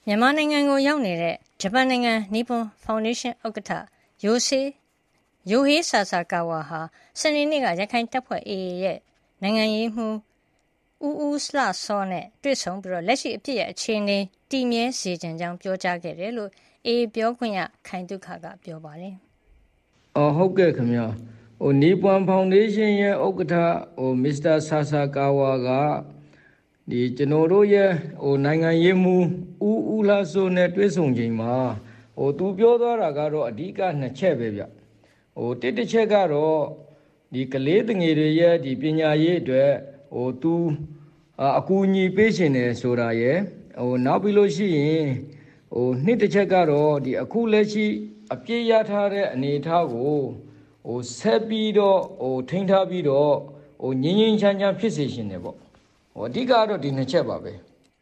မြန်မာနိုင်ငံကိုရောက်နေတဲ့ဂျပန်နိုင်ငံနီပွန်ဖောင်ဒေးရှင်းဥက္ကဋ္ဌယိုဟေးဆာဆာကာဝါဟာစနေနေ့ကရခိုင်တပ်ဖွဲ့ AA ရဲ့နိုင်ငံရေးမှူးဦးဦးလှစောနဲ့တွေ့ဆုံပြီးလက်ရှိအပစ်ရပ်အခြေအနေတည်မြဲစေချင်ကြောင်းပြောကြားခဲ့တယ်လို့ AA ပြောခွင့်ရခိုင်သုခကပြောပါတယ်။ဟုတ်ကဲ့ခင်ဗျာ။နီပွန်ဖောင်ဒေးရှင်းရဲ့ဥက္ကဋ္ဌမစ္စတာဆာဆာကာဝါကကျွန်တော်တို့ရဲ့နိုင်ငံရေးမှူးဦးဦးလှစောနဲ့တွေ့ဆုံချိန်မှာသူပြောသွားတာကတော့အဓိက2ချက်ပဲဗျ။တစ်ချက်ကတော့ကလေးငယ်တွေရဲ့ပညာရေးအတွက်သူအကူအညီပေးရှင်တယ်ဆိုတာရယ်နောက်ပြီးလို့ရှိရင်နှစ်တစ်ချက်ကတော့အခုလက်ရှိအပြည့်ရထားတဲ့အနေအထားကိုဆက်ပြီးတော့ထိန်းထားပြီးတော့ငြင်းငြင်းချမ်းချမ်းဖြစ်စေရှင်တယ်ပေါ့အဓိကတော့ဒီ2ချက်ပါပဲ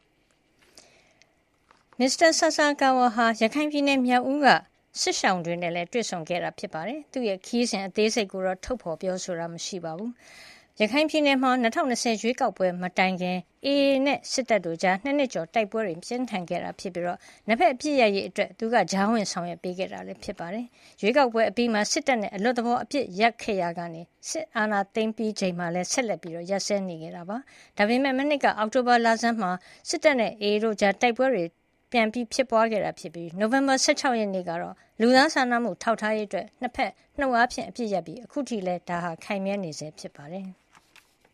မစ္စတာဆာဆာကာဝါဟာရခိုင်ပြည်နယ်မြောက်ဦးကစစ်ရှောင်တွေနဲ့လည်းတွေ့ဆုံခဲ့တာဖြစ်ပါတယ်သူရဲ့ခီးစဉ်အသေးစိတ်ကိုတော့ထုတ်ဖော်ပြောဆိုတာမရှိပါဘူးရခိုင်ပြည်နယ်မှာ2020ရွေးကောက်ပွဲမတိုင်ခင် AA နဲ့စစ်တပ်တို့ကြား2နှစ်ကျော်တိုက်ပွဲတွေပြင်းထန်ခဲ့တာဖြစ်ပြီးတော့နှစ်ဖက်အပြစ်ရရေးအတွက်သူကကြားဝင်ဆောင်ရွက်ပေးခဲ့တာလည်းဖြစ်ပါတယ်။ရွေးကောက်ပွဲအပြီးမှာစစ်တပ်နဲ့အလွတ်သဘောအပြစ်ရပ်ခဲ့ရကနေစစ်အာဏာသိမ်းပြီးချိန်မှာလည်းဆက်လက်ပြီးတော့ရပ်ဆဲနေခဲ့တာပါ။ဒါပေမဲ့မနှစ်ကအောက်တိုဘာလဆန်းမှာစစ်တပ်နဲ့ AA တို့ကြားတိုက်ပွဲတွေပြန်ပြီးဖြစ်ပွားခဲ့တာဖြစ်ပြီးနိုဝင်ဘာ16ရက်နေ့ကတော့လူသားစာနာမှုထောက်ထားရေးအတွက်နှစ်ဖက်နှုတ်အားဖြင့်အပြစ်ရပ်ပြီးအခုထိလည်းဒါဟာခိုင်မြဲနေစေဖြစ်ပါတယ်။